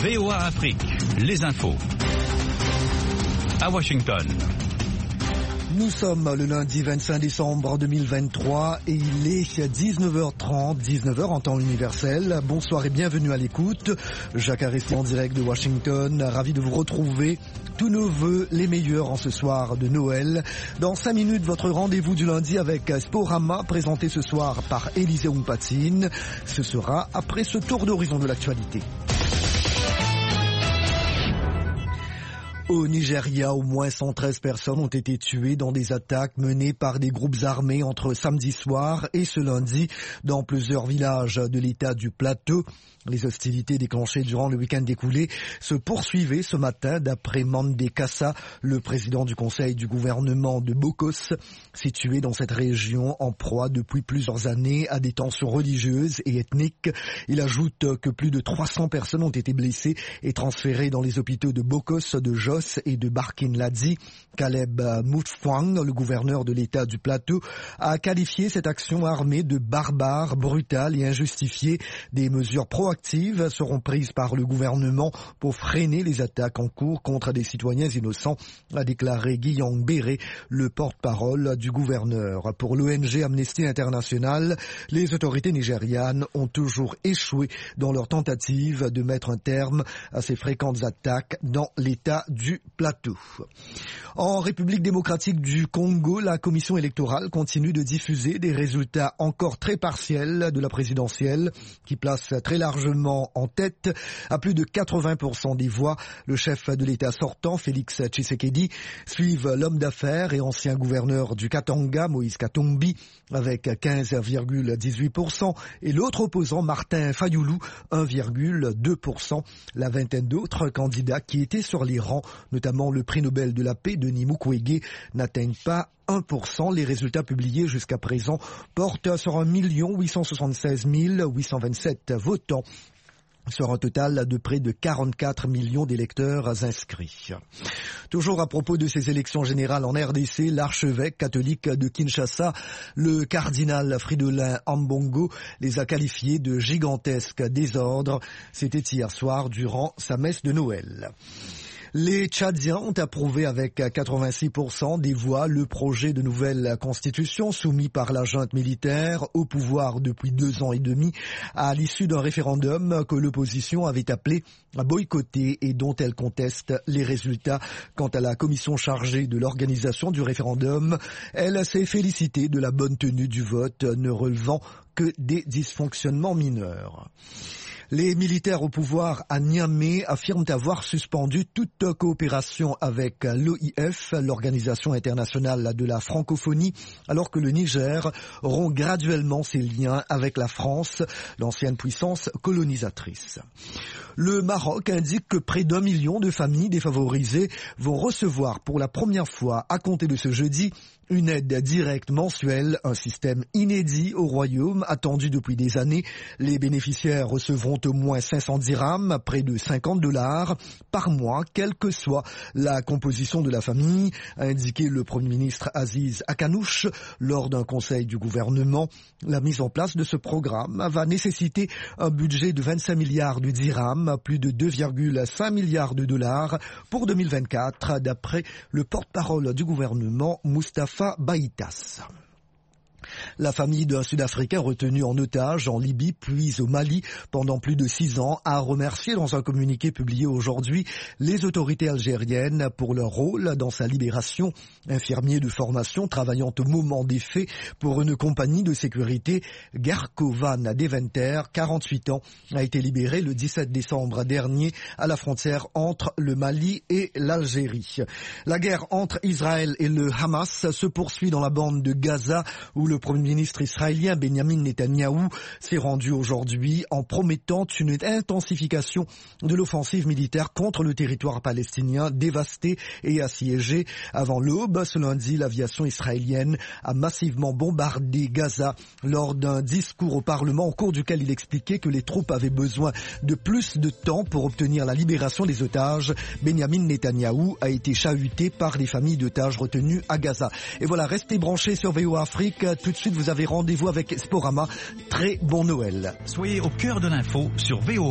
VOA Afrique, les infos. À Washington. Nous sommes le lundi 25 décembre 2023 et il est 19h30, 19h en temps universel. Bonsoir et bienvenue à l'écoute. Jacques Aresti en direct de Washington, ravi de vous retrouver. Tous nos vœux, les meilleurs en ce soir de Noël. Dans 5 minutes, votre rendez-vous du lundi avec Sporama, présenté ce soir par Élisée Oumpatine. Ce sera après ce tour d'horizon de l'actualité. Au Nigeria, au moins 113 personnes ont été tuées dans des attaques menées par des groupes armés entre samedi soir et ce lundi dans plusieurs villages de l'État du Plateau. Les hostilités déclenchées durant le week-end écoulé se poursuivaient ce matin d'après Mandé Kassa, le président du conseil du gouvernement de Bokos, situé dans cette région en proie depuis plusieurs années à des tensions religieuses et ethniques. Il ajoute que plus de 300 personnes ont été blessées et transférées dans les hôpitaux de Bokos, de Jos et de Barkin Ladi. Caleb Mutfwang, le gouverneur de l'État du Plateau, a qualifié cette action armée de barbare, brutale et injustifiée. Des mesures proactives seront prises par le gouvernement pour freiner les attaques en cours contre des citoyens innocents, a déclaré Guillaume Béré, le porte-parole du gouverneur. Pour l'ONG Amnesty International, les autorités nigérianes ont toujours échoué dans leur tentative de mettre un terme à ces fréquentes attaques dans l'État du Plateau. En République démocratique du Congo, la commission électorale continue de diffuser des résultats encore très partiels de la présidentielle qui place très largement en tête à plus de 80% des voix. Le chef de l'État sortant, Félix Tshisekedi, suive l'homme d'affaires et ancien gouverneur du Katanga, Moïse Katumbi, avec 15,18% et l'autre opposant, Martin Fayoulou, 1,2%. La vingtaine d'autres candidats qui étaient sur les rangs, notamment le prix Nobel de la paix, Denis Mukwege, n'atteignent pas 1%. Les résultats publiés jusqu'à présent portent sur 1 876 827 votants, sur un total de près de 44 millions d'électeurs inscrits. Toujours à propos de ces élections générales en RDC, l'archevêque catholique de Kinshasa, le cardinal Fridolin Ambongo, les a qualifiés de gigantesques désordres. C'était hier soir durant sa messe de Noël. Les Tchadiens ont approuvé avec 86% des voix le projet de nouvelle constitution soumis par la junte militaire au pouvoir depuis 2 ans et demi à l'issue d'un référendum que l'opposition avait appelé à boycotter et dont elle conteste les résultats. Quant à la commission chargée de l'organisation du référendum, elle s'est félicitée de la bonne tenue du vote, ne relevant que des dysfonctionnements mineurs. Les militaires au pouvoir à Niamey affirment avoir suspendu toute coopération avec l'OIF, l'Organisation internationale de la francophonie, alors que le Niger rompt graduellement ses liens avec la France, l'ancienne puissance colonisatrice. Le Maroc indique que près d'1 million de familles défavorisées vont recevoir pour la première fois, à compter de ce jeudi, une aide directe mensuelle, un système inédit au royaume, attendu depuis des années. Les bénéficiaires recevront au moins 500 dirhams, près de $50 par mois, quelle que soit la composition de la famille, a indiqué le Premier ministre Aziz Akanouche lors d'un conseil du gouvernement. La mise en place de ce programme va nécessiter un budget de 25 milliards de dirhams, plus de 2,5 milliards de dollars pour 2024, d'après le porte-parole du gouvernement, Moustapha Baïtas. La famille d'un Sud-Africain retenu en otage en Libye puis au Mali pendant plus de 6 ans a remercié dans un communiqué publié aujourd'hui les autorités algériennes pour leur rôle dans sa libération. Infirmier de formation travaillant au moment des faits pour une compagnie de sécurité, Gerko Van Deventer, 48 ans, a été libéré le 17 décembre dernier à la frontière entre le Mali et l'Algérie. La guerre entre Israël et le Hamas se poursuit dans la bande de Gaza où le Premier ministre israélien Benjamin Netanyahou s'est rendu aujourd'hui en promettant une intensification de l'offensive militaire contre le territoire palestinien dévasté et assiégé. Avant l'aube, ce lundi, l'aviation israélienne a massivement bombardé Gaza lors d'un discours au Parlement au cours duquel il expliquait que les troupes avaient besoin de plus de temps pour obtenir la libération des otages. Benjamin Netanyahou a été chahuté par les familles d'otages retenues à Gaza. Et voilà, restez branchés sur VOA Afrique. Tout de suite, vous avez rendez-vous avec Sporama. Très bon Noël. Soyez au cœur de l'info sur VOA.